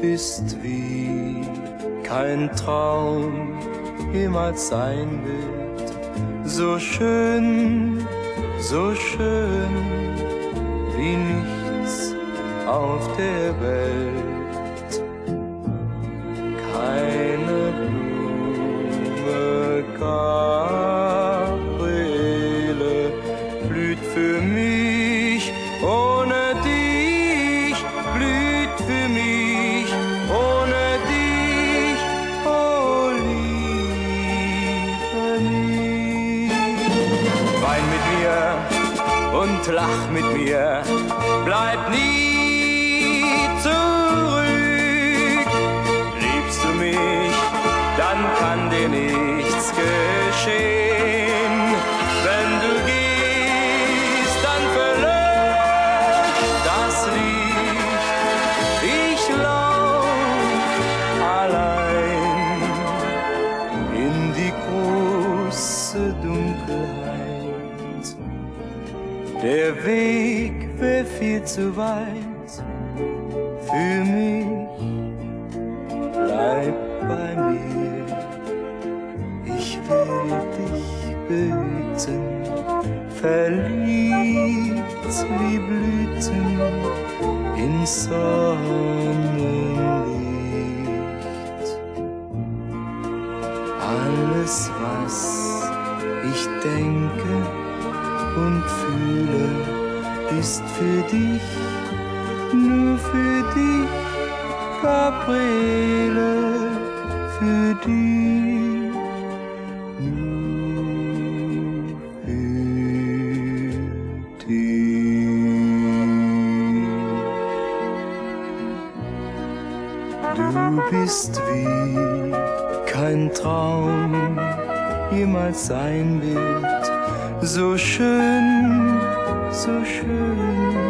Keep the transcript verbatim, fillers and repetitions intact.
bist wie kein Traum jemals sein wird. So schön, so schön wie nichts auf der Welt. Keine Blume, Gabriele, blüht für mich ohne dich, blüht für mich ohne dich, oh liebe mich. Wein mit mir und lach mit mir, bleib nie zurück. Liebst du mich, dann kann dir nichts geschehen. Wenn du gehst, dann verlöscht das Licht. Ich lauf allein in die große Dunkelheit. Der Weg wär viel zu weit für mich. Bleib bei mir, ich will dich behüten, verliebt wie Blüten ins Sonnenlicht. Alles, was ich denke und fühle, ist für dich, nur für dich, Gabriele, für dich, nur für dich. Du bist wie kein Traum jemals sein wird, so schön, so schön